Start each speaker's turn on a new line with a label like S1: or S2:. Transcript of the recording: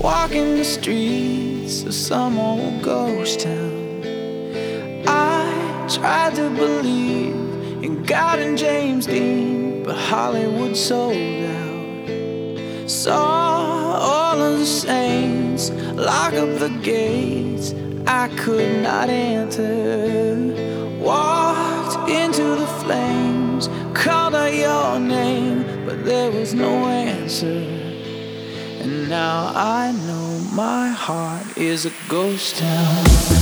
S1: walking the streets of some old ghost town. I tried to believe in God and James Dean, but Hollywood sold out. Saw all of the saints lock up the gates I could not enter. Walked into the flames, called out your name, but there was no answer. And now I know my heart is a ghost town.